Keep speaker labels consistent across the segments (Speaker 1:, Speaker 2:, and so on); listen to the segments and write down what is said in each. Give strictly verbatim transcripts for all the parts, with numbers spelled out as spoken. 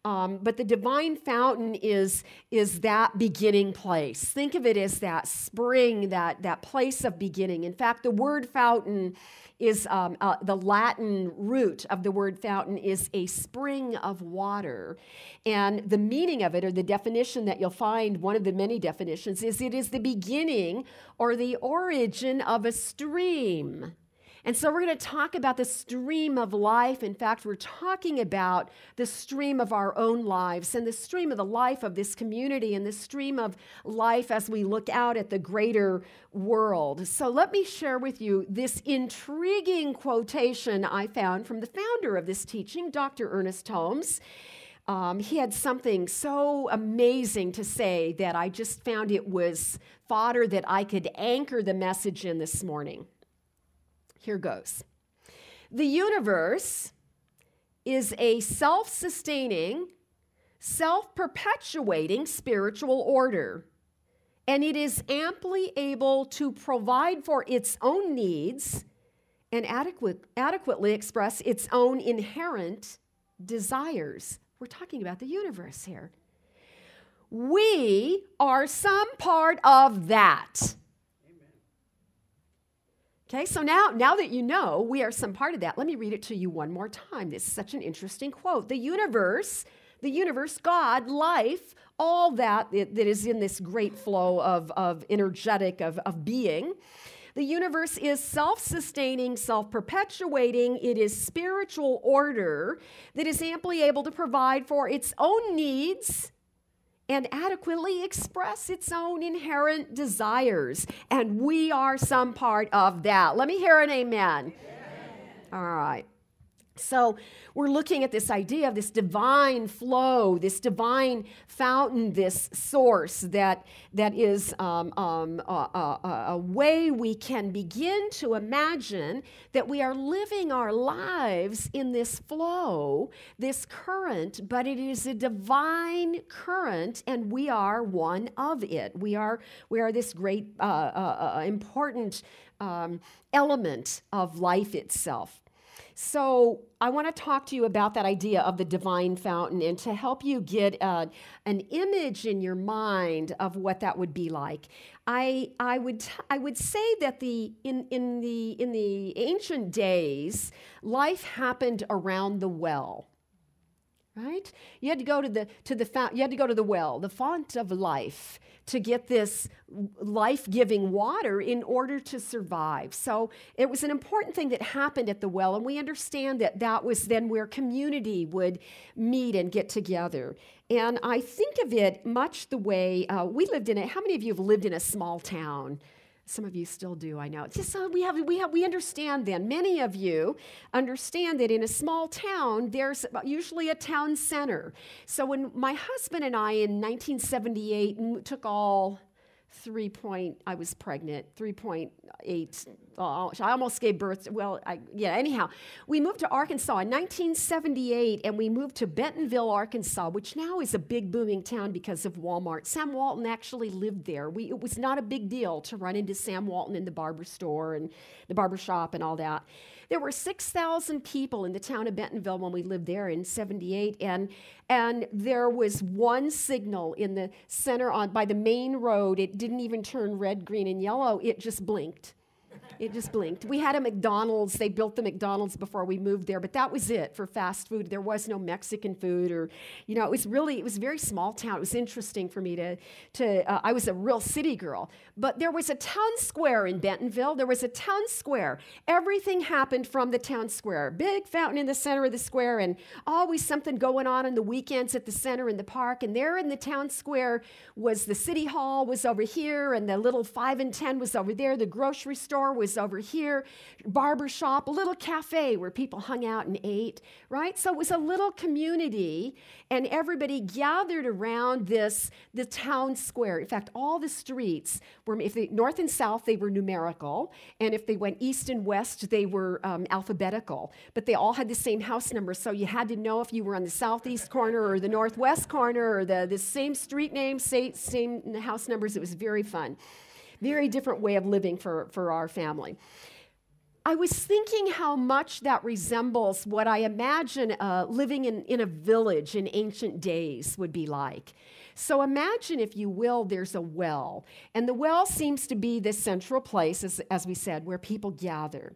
Speaker 1: Um, but the divine fountain is, is that beginning place. Think of it as that spring, that, that place of beginning. In fact, the word fountain is um, uh, the Latin root of the word fountain is a spring of water. And the meaning of it, or the definition that you'll find, one of the many definitions, is it is the beginning or the origin of a stream. And so we're going to talk about the stream of life. In fact, we're talking about the stream of our own lives and the stream of the life of this community and the stream of life as we look out at the greater world. So let me share with you this intriguing quotation I found from the founder of this teaching, Doctor Ernest Holmes. Um, he had something so amazing to say that I just found it was fodder that I could anchor the message in this morning. Here goes. The universe is a self-sustaining, self-perpetuating spiritual order, and it is amply able to provide for its own needs and adequate, adequately express its own inherent desires. We're talking about the universe here. We are some part of that. Okay, so now, now that you know we are some part of that, let me read it to you one more time. This is such an interesting quote. The universe, the universe, God, life, all that that is in this great flow of, of energetic, of, of being. The universe is self-sustaining, self-perpetuating. It is spiritual order that is amply able to provide for its own needs and adequately express its own inherent desires. And we are some part of that. Let me hear an amen. Amen. All right. So we're looking at this idea of this divine flow, this divine fountain, this source that, that is um, um, a, a, a way we can begin to imagine that we are living our lives in this flow, this current, but it is a divine current, and we are one of it. We are, we are this great, uh, uh, uh, important um, element of life itself. So I want to talk to you about that idea of the divine fountain and to help you get uh, an image in your mind of what that would be like. I I would t- I would say that the in in the in the ancient days, life happened around the well. Right? You had to go to the to the fount, you had to go to the well, the font of life, to get this life-giving water in order to survive. So it was an important thing that happened at the well, and we understand that that was then where community would meet and get together. And I think of it much the way uh, we lived in it. How many of you have lived in a small town? Some of you still do, I know. It's just uh, we have we have we understand then. Many of you understand that in a small town, there's usually a town center. So when my husband and I in nineteen seventy-eight took all three point, I was pregnant, three point eight, oh, I almost gave birth, to, well, I, yeah, anyhow. We moved to Arkansas in nineteen seventy-eight, and we moved to Bentonville, Arkansas, which now is a big booming town because of Walmart. Sam Walton actually lived there. We, it was not a big deal to run into Sam Walton in the barber store and the barber shop and all that. There were six thousand people in the town of Bentonville when we lived there in seventy-eight, and, and there was one signal in the center on by the main road. It didn't even turn red, green, and yellow. It just blinked. It just blinked. We had a McDonald's. They built the McDonald's before we moved there, but that was it for fast food. There was no Mexican food, or, you know, it was really, it was a very small town. It was interesting for me to, to uh, I was a real city girl. But there was a town square in Bentonville. There was a town square. Everything happened from the town square. Big fountain in the center of the square, and always something going on on the weekends at the center in the park. And there in the town square was the city hall was over here, and the little five and ten was over there. The grocery store was over here, barber shop, a little cafe where people hung out and ate, right? So it was a little community, and everybody gathered around this, the town square. In fact, all the streets were, if they north and south, they were numerical, and if they went east and west, they were um, alphabetical, but they all had the same house number, so you had to know if you were on the southeast corner or the northwest corner or the, the same street name, same, same house numbers. It was very fun. Very different way of living for, for our family. I was thinking how much that resembles what I imagine uh, living in, in a village in ancient days would be like. So imagine, if you will, there's a well, and the well seems to be this central place, as, as we said, where people gather.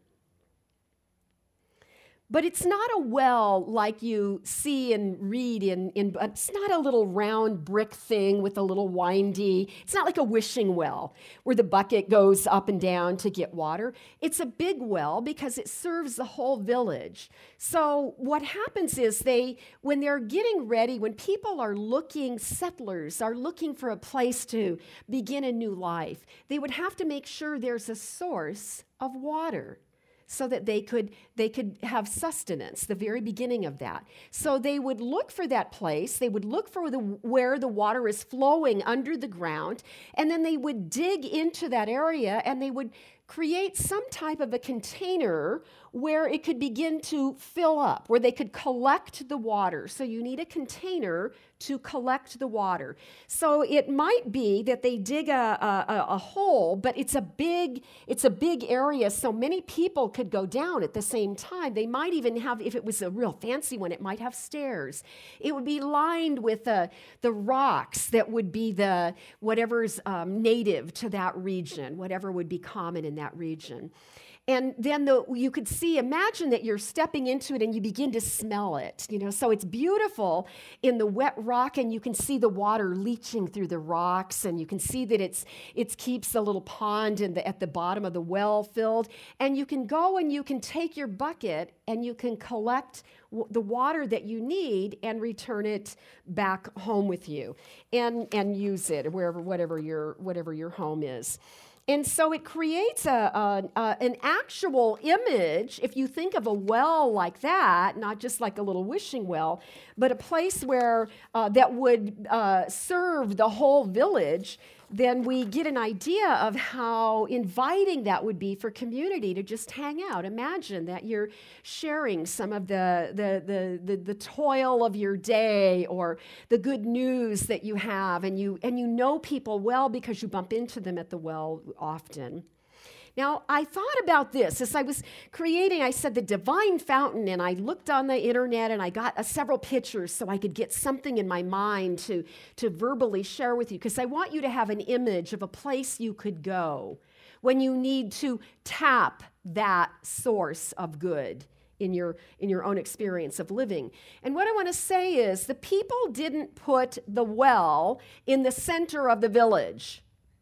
Speaker 1: But it's not a well like you see and read in, in, it's not a little round brick thing with a little windy, it's not like a wishing well where the bucket goes up and down to get water. It's a big well because it serves the whole village. So what happens is they, when they're getting ready, when people are looking, settlers are looking for a place to begin a new life, they would have to make sure there's a source of water, so that they could they could have sustenance, the very beginning of that. So they would look for that place, they would look for the, where the water is flowing under the ground, and then they would dig into that area and they would create some type of a container where it could begin to fill up, where they could collect the water. So you need a container to collect the water. So it might be that they dig a, a, a hole, but it's a big, it's a big area, so many people could go down at the same time. They might even have, if it was a real fancy one, it might have stairs. It would be lined with the, the rocks that would be the, whatever's um, native to that region, whatever would be common in that region. And then the, you could see, imagine that you're stepping into it and you begin to smell it, you know, so it's beautiful in the wet rock, and you can see the water leaching through the rocks, and you can see that it's it keeps the little pond in the, at the bottom of the well filled, and you can go and you can take your bucket and you can collect w- the water that you need and return it back home with you, and and use it wherever, whatever your whatever your home is. And so it creates a, a, a, an actual image, if you think of a well like that, not just like a little wishing well, but a place where uh, that would uh, serve the whole village. Then we get an idea of how inviting that would be for community to just hang out. Imagine that you're sharing some of the, the, the, the, the toil of your day or the good news that you have, and you, and you know people well because you bump into them at the well often. Now, I thought about this as I was creating. I said the divine fountain, and I looked on the internet and I got uh, several pictures so I could get something in my mind to, to verbally share with you, because I want you to have an image of a place you could go when you need to tap that source of good in your, in your own experience of living. And what I want to say is the people didn't put the well in the center of the village.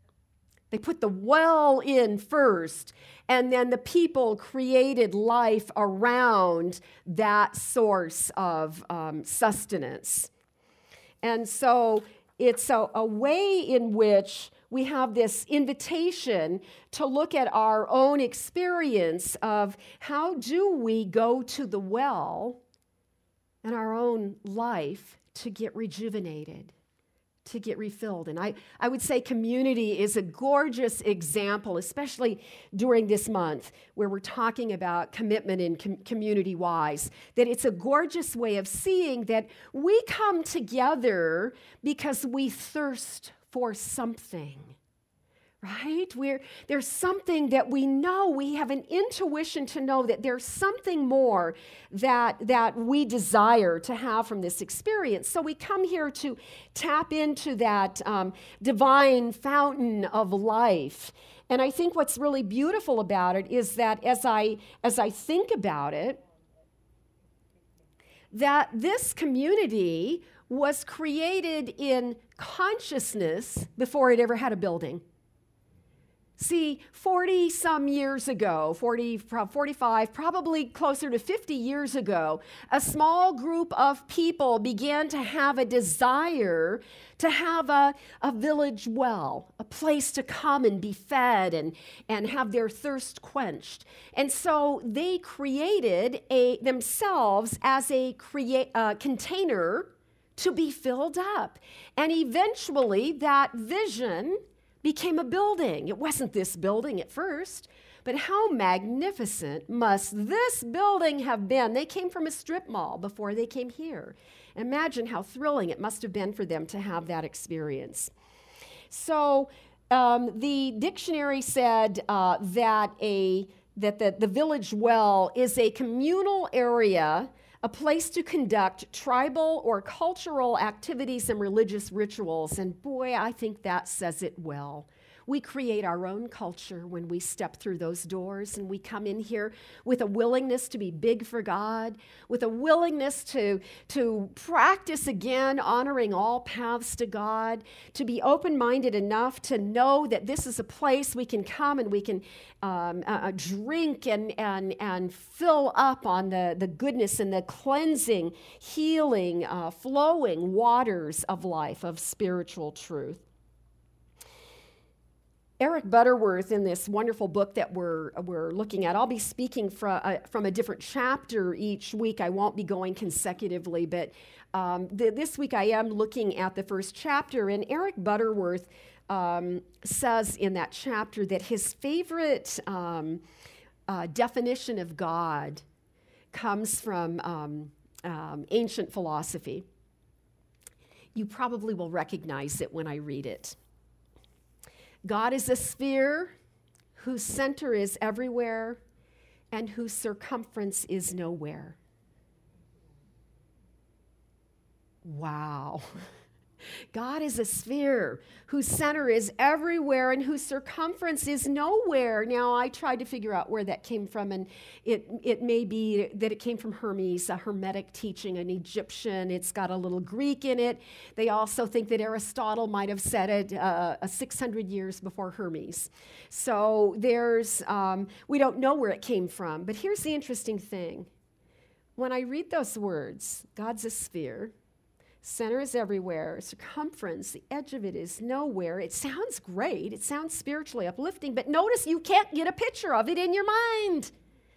Speaker 1: They put the well in first, and then the people created life around that source of um, sustenance. And so it's a, a way in which we have this invitation to look at our own experience of how do we go to the well in our own life to get rejuvenated, to get refilled. And I, I would say community is a gorgeous example, especially during this month where we're talking about commitment and com- community-wise, that it's a gorgeous way of seeing that we come together because we thirst for something. Right? We're, there's something that we know, we have an intuition to know that there's something more that, that we desire to have from this experience. So we come here to tap into that um, divine fountain of life. And I think what's really beautiful about it is that as I, as I think about it, that this community was created in consciousness before it ever had a building. See, forty some years ago, forty, forty-five, probably closer to fifty years ago, a small group of people began to have a desire to have a, a village well, a place to come and be fed and, and have their thirst quenched. And so they created a, themselves as a create, uh, container to be filled up. And eventually that vision became a building. It wasn't this building at first, but how magnificent must this building have been? They came from a strip mall before they came here. Imagine how thrilling it must have been for them to have that experience. So um, the dictionary said uh, that a that the, the village well is a communal area, a place to conduct tribal or cultural activities and religious rituals. And boy, I think that says it well. We create our own culture when we step through those doors, and we come in here with a willingness to be big for God, with a willingness to, to practice again, honoring all paths to God, to be open-minded enough to know that this is a place we can come and we can um, uh, drink and, and, and fill up on the, the goodness and the cleansing, healing, uh, flowing waters of life, of spiritual truth. Eric Butterworth, in this wonderful book that we're, we're looking at, I'll be speaking from, uh, from a different chapter each week. I won't be going consecutively, but um, th- this week I am looking at the first chapter, and Eric Butterworth um, says in that chapter that his favorite um, uh, definition of God comes from um, um, ancient philosophy. You probably will recognize it when I read it. God is a sphere whose center is everywhere and whose circumference is nowhere. Wow. God is a sphere whose center is everywhere and whose circumference is nowhere. Now, I tried to figure out where that came from, and it, it may be that it came from Hermes, a Hermetic teaching, an Egyptian. It's got a little Greek in it. They also think that Aristotle might have said it uh, six hundred years before Hermes. So there's, um, we don't know where it came from. But here's the interesting thing. When I read those words, God's a sphere, center is everywhere, circumference, the edge of it is nowhere. It sounds great. It sounds spiritually uplifting, but notice you can't get a picture of it in your mind.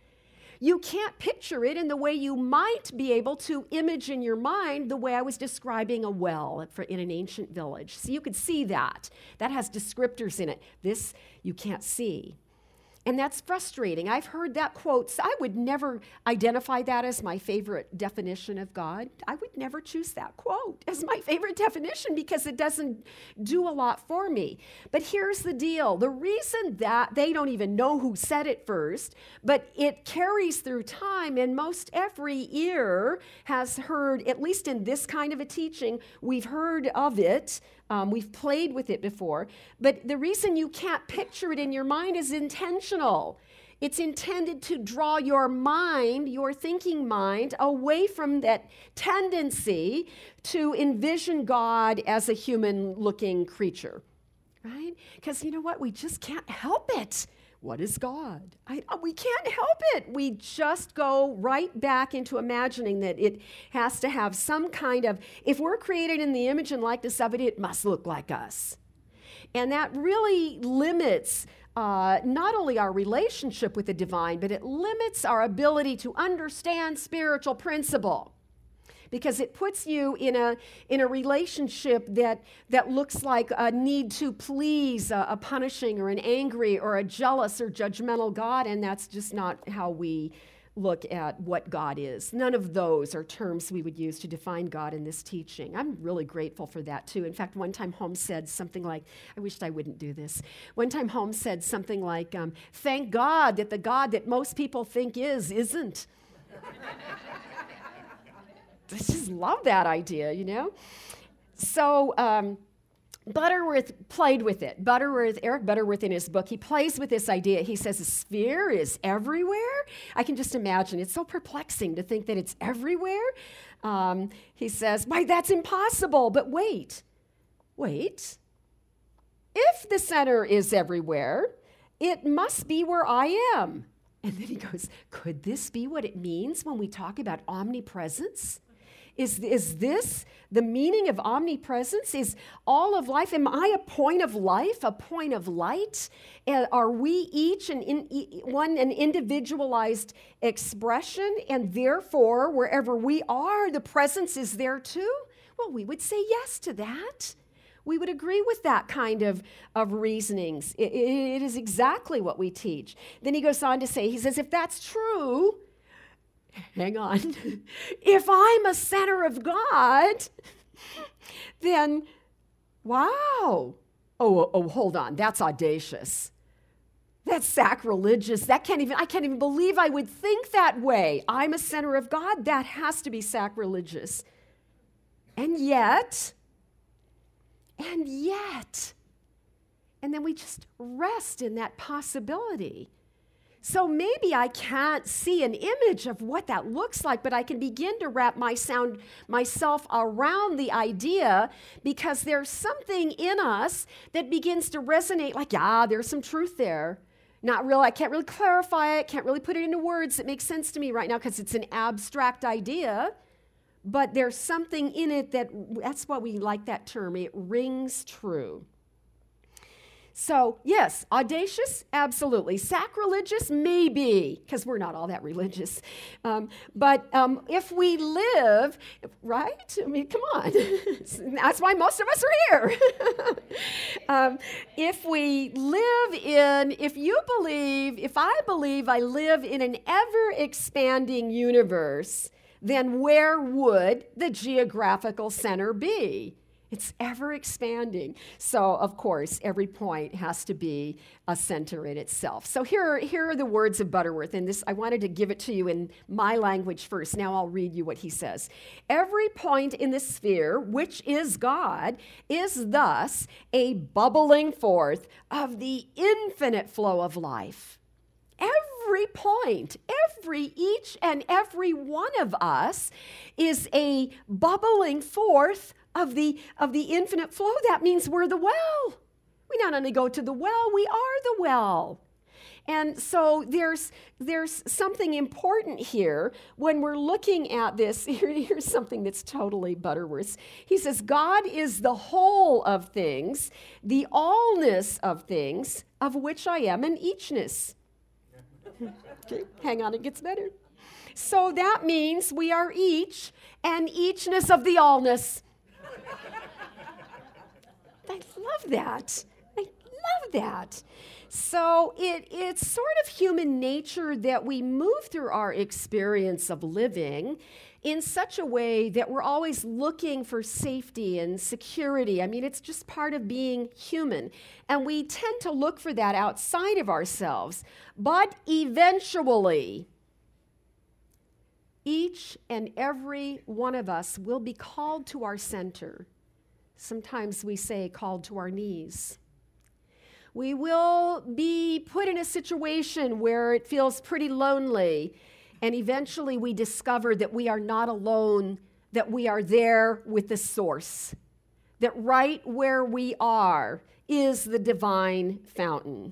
Speaker 1: You can't picture it in the way you might be able to image in your mind the way I was describing a well for, in an ancient village. So you could see that. That has descriptors in it. This you can't see. And that's frustrating. I've heard that quote. So I would never identify that as my favorite definition of God. I would never choose that quote as my favorite definition because it doesn't do a lot for me. But here's the deal. The reason that they don't even know who said it first, but it carries through time, and most every ear has heard, at least in this kind of a teaching, we've heard of it. Um, we've played with it before, but the reason you can't picture it in your mind is intentional. It's intended to draw your mind, your thinking mind, away from that tendency to envision God as a human-looking creature, right? Because you know what? We just can't help it. What is God? I, we can't help it. We just go right back into imagining that it has to have some kind of, if we're created in the image and likeness of it, it must look like us. And that really limits uh, not only our relationship with the divine, but it limits our ability to understand spiritual principle. Because it puts you in a in a relationship that that looks like a need to please a, a punishing or an angry or a jealous or judgmental God, and that's just not how we look at what God is. None of those are terms we would use to define God in this teaching. I'm really grateful for that too. In fact, one time Holmes said something like, I wished I wouldn't do this. One time Holmes said something like, um, thank God that the God that most people think is, isn't. I just love that idea, you know? So um, Butterworth played with it. Butterworth, Eric Butterworth in his book, he plays with this idea. He says a sphere is everywhere. I can just imagine. It's so perplexing to think that it's everywhere. Um, he says, why, that's impossible. But wait, wait. If the center is everywhere, it must be where I am. And then he goes, could this be what it means when we talk about omnipresence? Is, is this the meaning of omnipresence? Is all of life, am I a point of life, a point of light? Uh, are we each an in, e, one an individualized expression, and therefore, wherever we are, the presence is there too? Well, we would say yes to that. We would agree with that kind of, of reasonings. It, it is exactly what we teach. Then he goes on to say, he says, if that's true, hang on. If I'm a center of God, then, wow. Oh, oh, hold on. That's audacious. That's sacrilegious. That can't even, I can't even believe I would think that way. I'm a center of God. That has to be sacrilegious. And yet, and yet, and then we just rest in that possibility. So maybe I can't see an image of what that looks like, but I can begin to wrap my sound, myself around the idea, because there's something in us that begins to resonate like, yeah, there's some truth there. Not real, I can't really clarify it, can't really put it into words that make sense to me right now because it's an abstract idea, but there's something in it that, that's why we like that term, it rings true. So, yes, audacious, absolutely. Sacrilegious, maybe, because we're not all that religious. Um, but um, if we live, right? I mean, come on. That's why most of us are here. um, if we live in, if you believe, if I believe I live in an ever-expanding universe, then where would the geographical center be? It's ever expanding. So, of course, every point has to be a center in itself. So here are, here are the words of Butterworth, and this I wanted to give it to you in my language first. Now I'll read you what he says. Every point in the sphere, which is God, is thus a bubbling forth of the infinite flow of life. Every point, every, each and every one of us is a bubbling forth of the, of the infinite flow. That means we're the well. We not only go to the well, we are the well. And so there's, there's something important here when we're looking at this. Here, here's something that's totally Butterworth's. He says, God is the whole of things, the allness of things, of which I am an eachness. Okay, hang on, it gets better. So that means we are each an eachness of the allness. I love that. I love that. So it, it's sort of human nature that we move through our experience of living in such a way that we're always looking for safety and security. I mean, it's just part of being human. And we tend to look for that outside of ourselves. But eventually, each and every one of us will be called to our center. Sometimes we say called to our knees. We will be put in a situation where it feels pretty lonely, and eventually we discover that we are not alone, that we are there with the source, that right where we are is the divine fountain.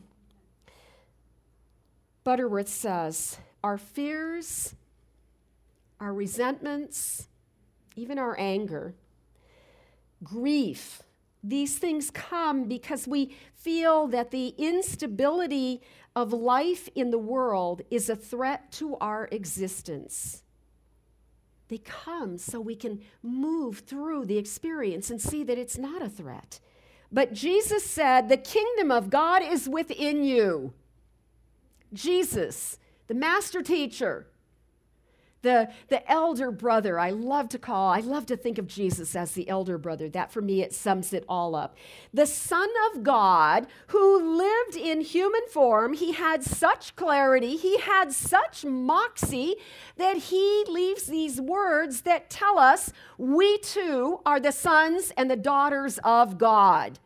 Speaker 1: Butterworth says, our fears, our resentments, even our anger, grief, these things come because we feel that the instability of life in the world is a threat to our existence. They come so we can move through the experience and see that it's not a threat. But Jesus said, the kingdom of God is within you. Jesus, the master teacher, The, the elder brother, I love to call, I love to think of Jesus as the elder brother. That for me, it sums it all up. The Son of God who lived in human form, he had such clarity, he had such moxie that he leaves these words that tell us we too are the sons and the daughters of God.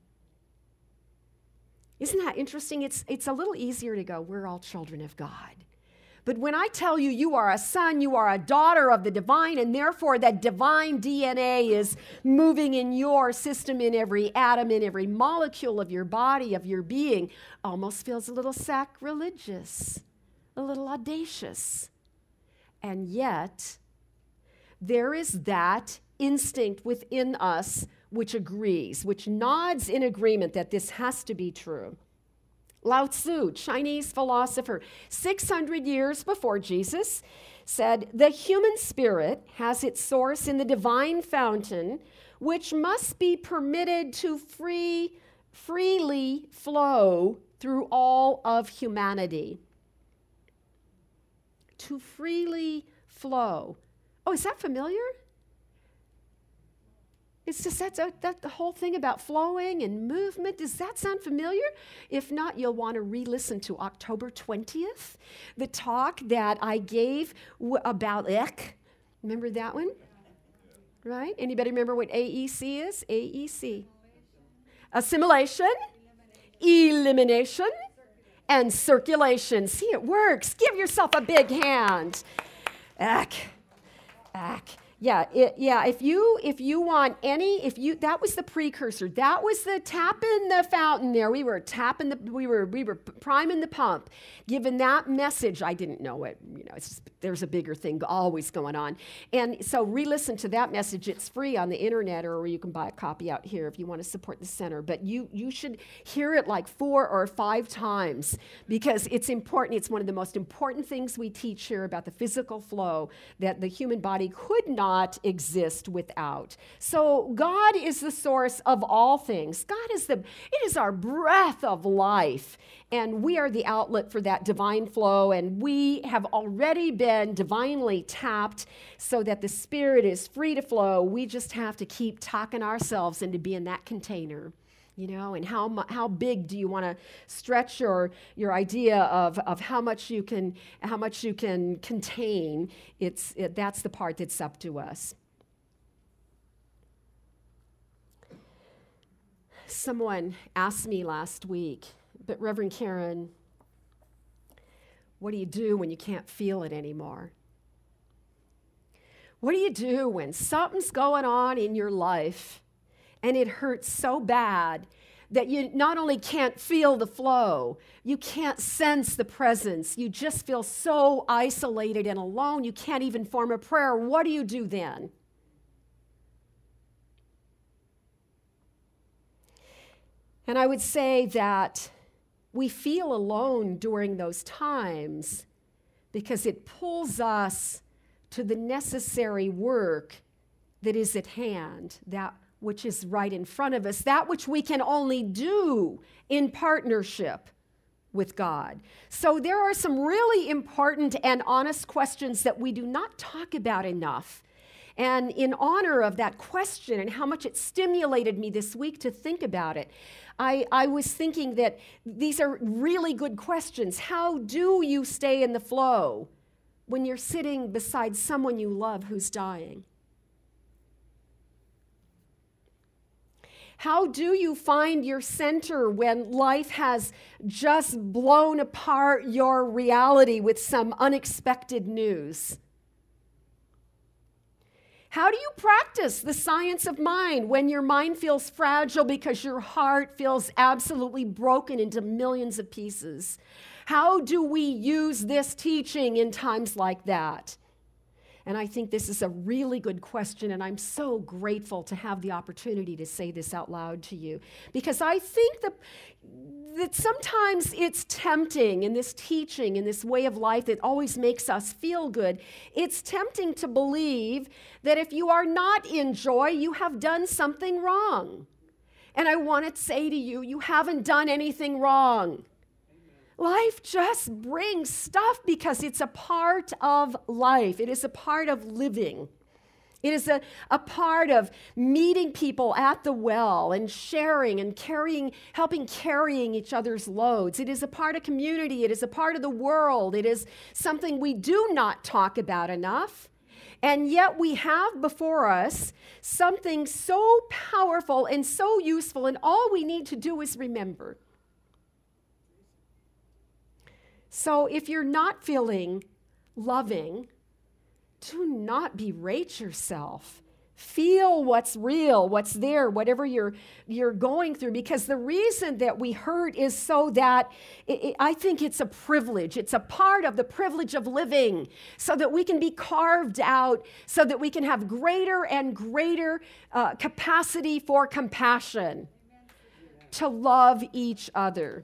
Speaker 1: Isn't that interesting? It's, it's a little easier to go, we're all children of God. But when I tell you you are a son, you are a daughter of the divine, and therefore that divine D N A is moving in your system, in every atom, in every molecule of your body, of your being, almost feels a little sacrilegious, a little audacious. And yet, there is that instinct within us which agrees, which nods in agreement that this has to be true. Lao Tzu, Chinese philosopher, six hundred years before Jesus, said, the human spirit has its source in the divine fountain, which must be permitted to free, freely flow through all of humanity. To freely flow. Oh, is that familiar? It's just that's a, that the whole thing about flowing and movement. Does that sound familiar? If not, you'll want to re-listen to October twentieth, the talk that I gave w- about ek. Remember that one? Right? Anybody remember what A E C is? A E C. Assimilation, elimination, and circulation. See, it works. Give yourself a big hand. Ek. Ek. Yeah, it, yeah. If you if you want any, if you that was the precursor. That was the tapping the fountain. There, we were tapping the we were we were priming the pump. Given that message, I didn't know it. You know, it's just, there's a bigger thing always going on. And so, re-listen to that message. It's free on the internet, or you can buy a copy out here if you want to support the center. But you you should hear it like four or five times because it's important. It's one of the most important things we teach here about the physical flow that the human body could not exist without. So God is the source of all things. God is the, it is our breath of life. And we are the outlet for that divine flow. And we have already been divinely tapped so that the Spirit is free to flow. We just have to keep talking ourselves into being that container. You know, and how mu- how big do you want to stretch your your idea of, of how much you can how much you can contain? It's it, that's the part that's up to us. Someone asked me last week, but Reverend Karen, what do you do when you can't feel it anymore? What do you do when something's going on in your life and it hurts so bad that you not only can't feel the flow, you can't sense the presence, you just feel so isolated and alone, you can't even form a prayer? What do you do then? And I would say that we feel alone during those times because it pulls us to the necessary work that is at hand, that which is right in front of us, that which we can only do in partnership with God. So there are some really important and honest questions that we do not talk about enough. And in honor of that question and how much it stimulated me this week to think about it, I, I was thinking that these are really good questions. How do you stay in the flow when you're sitting beside someone you love who's dying? How do you find your center when life has just blown apart your reality with some unexpected news? How do you practice the science of mind when your mind feels fragile because your heart feels absolutely broken into millions of pieces? How do we use this teaching in times like that? And I think this is a really good question, and I'm so grateful to have the opportunity to say this out loud to you. Because I think that, that sometimes it's tempting in this teaching, in this way of life that always makes us feel good, it's tempting to believe that if you are not in joy, you have done something wrong. And I want to say to you, you haven't done anything wrong. Life just brings stuff because it's a part of life. It is a part of living. It is a, a part of meeting people at the well and sharing and carrying, helping carrying each other's loads. It is a part of community. It is a part of the world. It is something we do not talk about enough. And yet we have before us something so powerful and so useful, and all we need to do is remember. So if you're not feeling loving, do not berate yourself. Feel what's real, what's there, whatever you're you're going through. Because the reason that we hurt is so that it, it, I think it's a privilege. It's a part of the privilege of living, so that we can be carved out, so that we can have greater and greater uh, capacity for compassion, to love each other.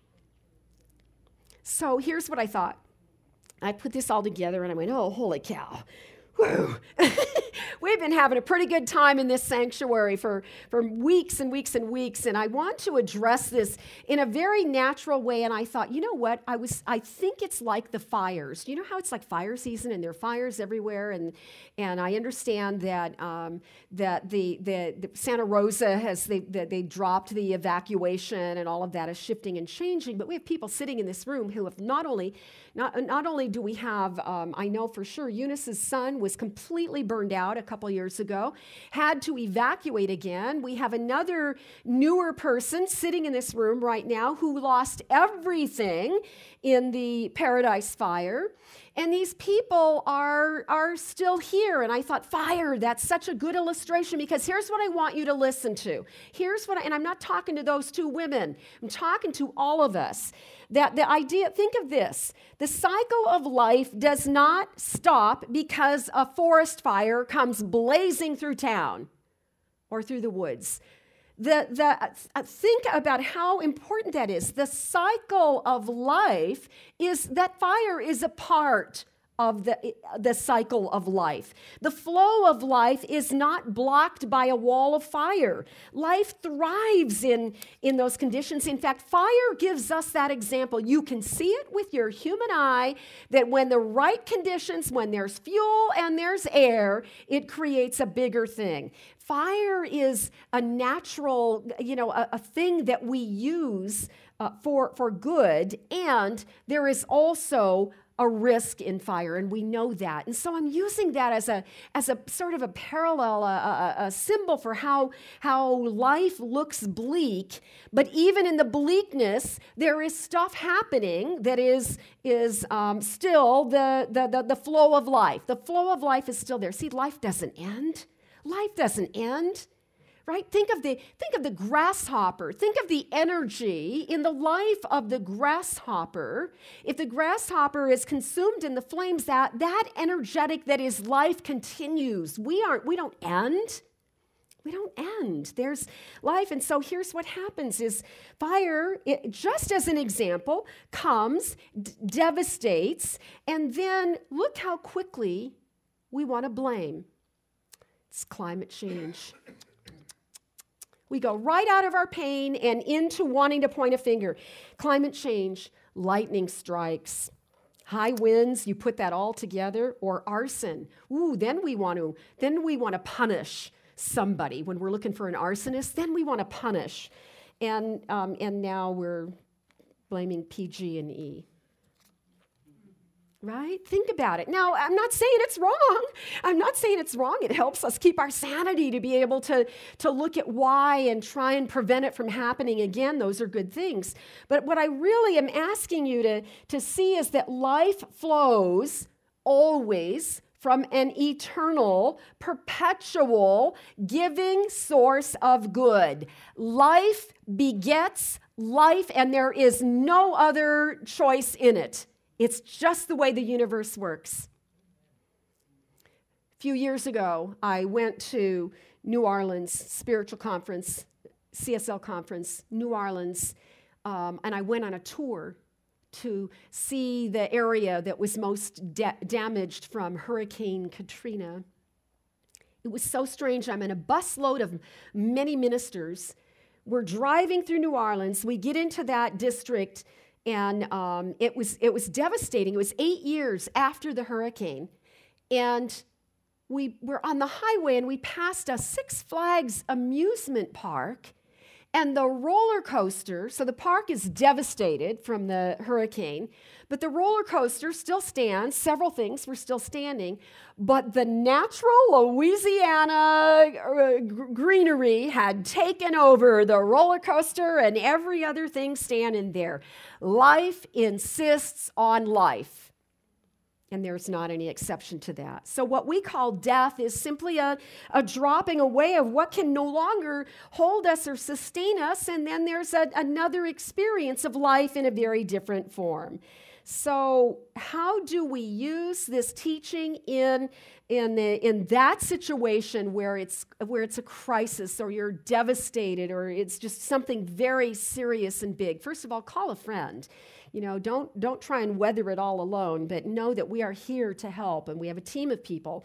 Speaker 1: So here's what I thought. I put this all together and I went, oh, holy cow. Woo. We've been having a pretty good time in this sanctuary for, for weeks and weeks and weeks, and I want to address this in a very natural way. And I thought, you know what? I was I think it's like the fires. You know how it's like fire season, and there are fires everywhere, and and I understand that um, that the, the the Santa Rosa has they the, they dropped the evacuation, and all of that is shifting and changing. But we have people sitting in this room who have not only not not only do we have um, I know for sure Eunice's son was completely burned out a couple years ago, had to evacuate again. We have another newer person sitting in this room right now who lost everything in the Paradise Fire. And these people are, are still here. And I thought, fire, that's such a good illustration, because here's what I want you to listen to. Here's what I, and I'm not talking to those two women. I'm talking to all of us. That the idea, think of this. The cycle of life does not stop because a forest fire comes blazing through town or through the woods. The, the, uh, think about how important that is. The cycle of life is that fire is a part of the, the cycle of life. The flow of life is not blocked by a wall of fire. Life thrives in, in those conditions. In fact, fire gives us that example. You can see it with your human eye that when the right conditions, when there's fuel and there's air, it creates a bigger thing. Fire is a natural, you know, a, a thing that we use uh, for, for good, and there is also a risk in fire, and we know that. And so I'm using that as a as a sort of a parallel, a, a, a symbol for how, how life looks bleak, but even in the bleakness, there is stuff happening that is, is um, still the, the, the, the flow of life. The flow of life is still there. See, life doesn't end. Life doesn't end, right? Think of the think of the grasshopper. Think of the energy in the life of the grasshopper. If the grasshopper is consumed in the flames, that that energetic that is life continues. We aren't. We don't end. We don't end. There's life. And so here's what happens is fire, it, just as an example, comes, d- devastates, and then look how quickly we want to blame. It's climate change. We go right out of our pain and into wanting to point a finger. Climate change, lightning strikes, high winds, you put that all together, or arson. Ooh, then we want to, then we want to punish somebody. When we're looking for an arsonist, then we want to punish. And, um, and now we're blaming P G and E. Right? Think about it. Now, I'm not saying it's wrong. I'm not saying it's wrong. It helps us keep our sanity to be able to, to look at why and try and prevent it from happening again. Those are good things. But what I really am asking you to, to see is that life flows always from an eternal, perpetual, giving source of good. Life begets life, and there is no other choice in it. It's just the way the universe works. A few years ago, I went to New Orleans Spiritual Conference, C S L Conference, New Orleans, um, and I went on a tour to see the area that was most da- damaged from Hurricane Katrina. It was so strange. I'm in a busload of many ministers. We're driving through New Orleans. We get into that district, and um, it was it was devastating. It was eight years after the hurricane, and we were on the highway, and we passed a Six Flags amusement park, and the roller coaster. So the park is devastated from the hurricane, but the roller coaster still stands. Several things were still standing, but the natural Louisiana uh, greenery had taken over the roller coaster and every other thing standing there. Life insists on life. And there's not any exception to that. So what we call death is simply a, a dropping away of what can no longer hold us or sustain us, and then there's a, another experience of life in a very different form. So how do we use this teaching in, in, the, in that situation where it's, where it's a crisis, or you're devastated, or it's just something very serious and big? First of all, call a friend. You know, don't don't try and weather it all alone, but know that we are here to help, and we have a team of people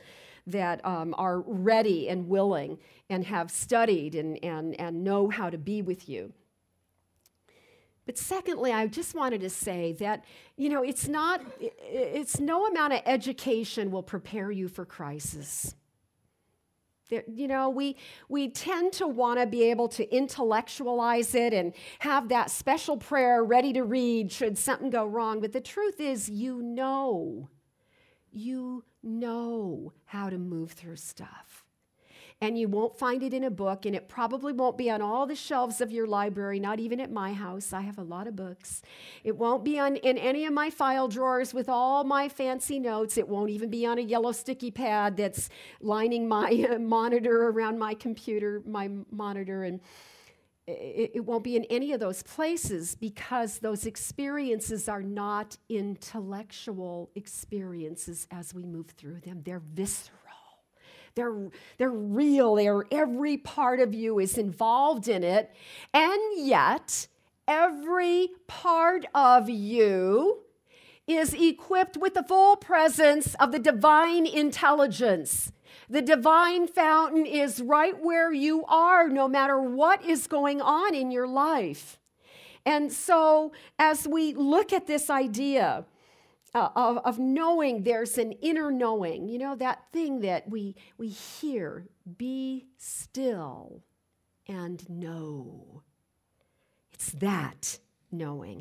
Speaker 1: that um, are ready and willing and have studied and, and, and know how to be with you. But secondly, I just wanted to say that, you know, it's not, it's no amount of education will prepare you for crisis. There, you know, we, we tend to want to be able to intellectualize it and have that special prayer ready to read should something go wrong. But the truth is, you know, you know how to move through stuff. And you won't find it in a book, and it probably won't be on all the shelves of your library, not even at my house. I have a lot of books. It won't be on in any of my file drawers with all my fancy notes. It won't even be on a yellow sticky pad that's lining my uh, monitor around my computer, my monitor. And it, it won't be in any of those places because those experiences are not intellectual experiences as we move through them. They're visceral. They're, they're real. They're, every part of you is involved in it. And yet, every part of you is equipped with the full presence of the divine intelligence. The divine fountain is right where you are, no matter what is going on in your life. And so, as we look at this idea, Uh, of, of knowing there's an inner knowing, you know, that thing that we, we hear, be still and know. It's that knowing.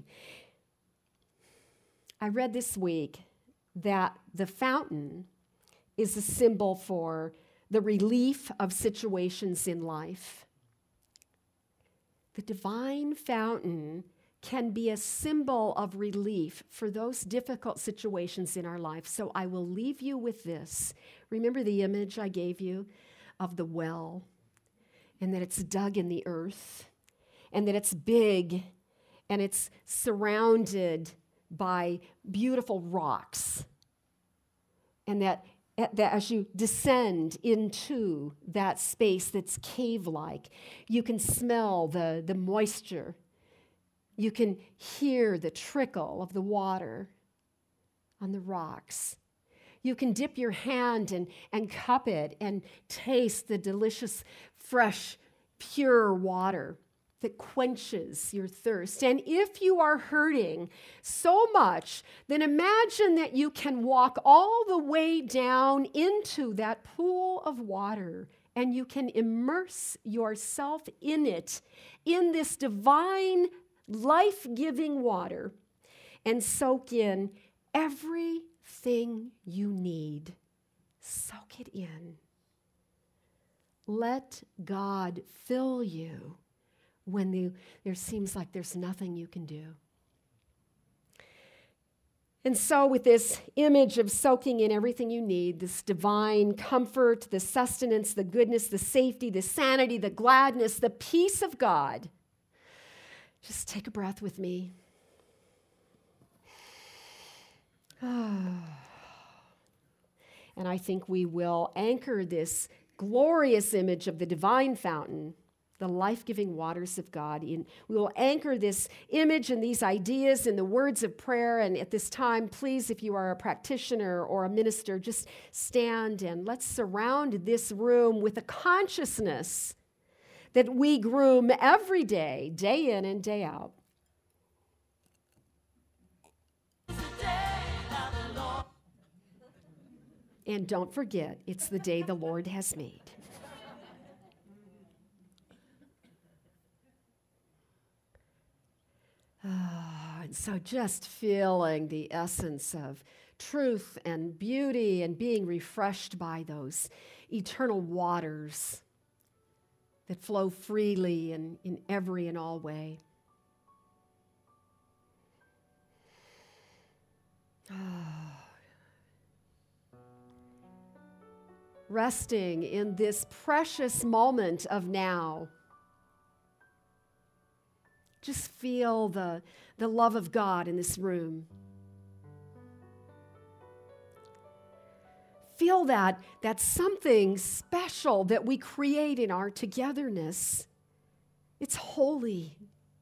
Speaker 1: I read this week that the fountain is a symbol for the relief of situations in life. The divine fountain can be a symbol of relief for those difficult situations in our life. So I will leave you with this. Remember the image I gave you of the well, and that it's dug in the earth, and that it's big, and it's surrounded by beautiful rocks, and that, that as you descend into that space that's cave-like, you can smell the, the moisture. You can hear the trickle of the water on the rocks. You can dip your hand and, and cup it and taste the delicious, fresh, pure water that quenches your thirst. And if you are hurting so much, then imagine that you can walk all the way down into that pool of water and you can immerse yourself in it, in this divine life-giving water, and soak in everything you need. Soak it in. Let God fill you when the, there seems like there's nothing you can do. And so with this image of soaking in everything you need, this divine comfort, the sustenance, the goodness, the safety, the sanity, the gladness, the peace of God, just take a breath with me. And I think we will anchor this glorious image of the divine fountain, the life-giving waters of God. In, we will anchor this image and these ideas in the words of prayer. And at this time, please, if you are a practitioner or a minister, just stand and let's surround this room with a consciousness that we groom every day, day in and day out. And don't forget, it's the day the Lord has made. Oh, and so just feeling the essence of truth and beauty and being refreshed by those eternal waters that flow freely and in every and all way. Oh. Resting in this precious moment of now. Just feel the, the love of God in this room. Feel that, that something special that we create in our togetherness. It's holy.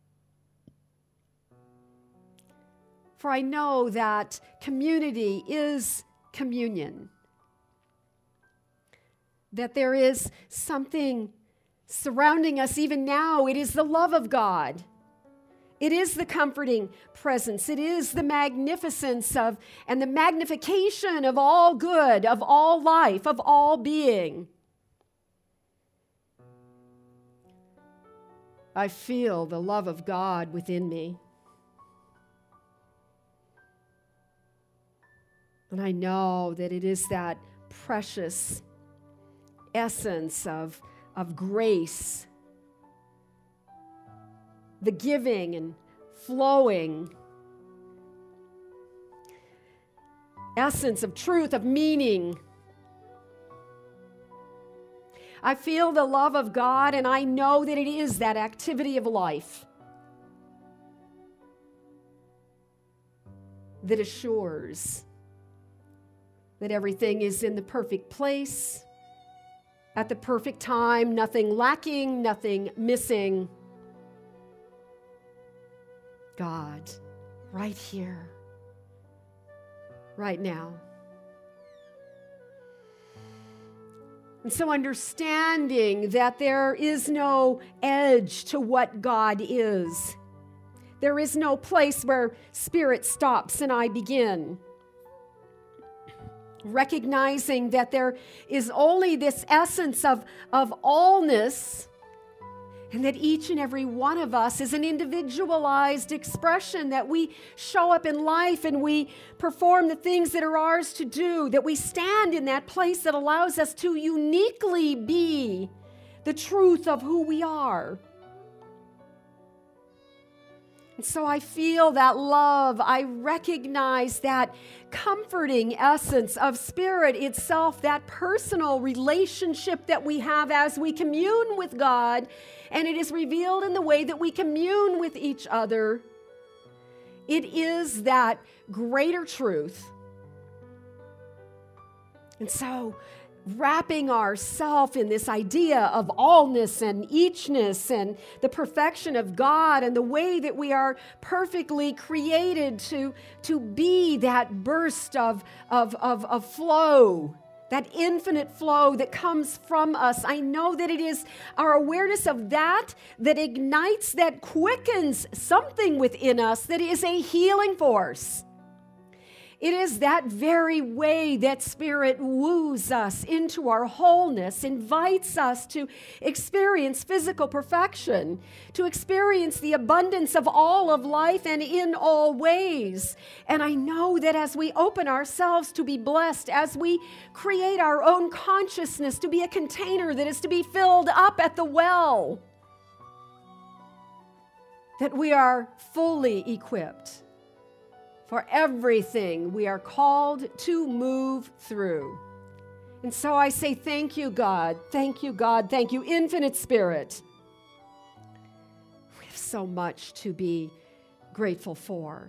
Speaker 1: For I know that community is communion. that there is something surrounding us even now. It is the love of God. It is the comforting presence. It is the magnificence of and the magnification of all good, of all life, of all being. I feel the love of God within me. And I know that it is that precious essence of, of grace, the giving and flowing essence of truth, of meaning. I feel the love of God, and I know that it is that activity of life that assures that everything is in the perfect place, at the perfect time, nothing lacking, nothing missing. God, right here, right now. And so understanding that there is no edge to what God is. There is no place where spirit stops and I begin. Recognizing that there is only this essence of, of allness, and that each and every one of us is an individualized expression, that we show up in life and we perform the things that are ours to do, that we stand in that place that allows us to uniquely be the truth of who we are. And so I feel that love. I recognize that comforting essence of spirit itself, that personal relationship that we have as we commune with God, and it is revealed in the way that we commune with each other. It is that greater truth. And so wrapping ourselves in this idea of allness and eachness and the perfection of God and the way that we are perfectly created to, to be that burst of, of, of, of flow, that infinite flow that comes from us. I know that it is our awareness of that that ignites, that quickens something within us that is a healing force. It is that very way that Spirit woos us into our wholeness, invites us to experience physical perfection, to experience the abundance of all of life and in all ways. And I know that as we open ourselves to be blessed, as we create our own consciousness to be a container that is to be filled up at the well, that we are fully equipped for everything we are called to move through. And so I say thank you, God. Thank you, God. Thank you, Infinite Spirit. We have so much to be grateful for.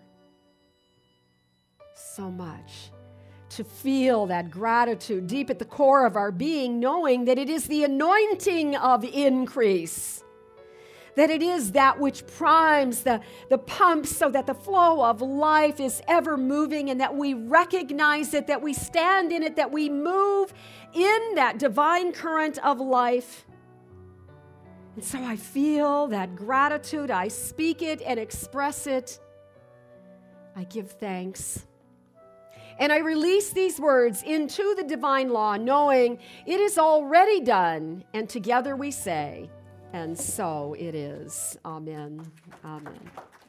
Speaker 1: So much. To feel that gratitude deep at the core of our being, knowing that it is the anointing of increase. That it is that which primes the, the pump so that the flow of life is ever moving, and that we recognize it, that we stand in it, that we move in that divine current of life. And so I feel that gratitude. I speak it and express it. I give thanks. And I release these words into the divine law, knowing it is already done. And together we say, and so it is. Amen. Amen.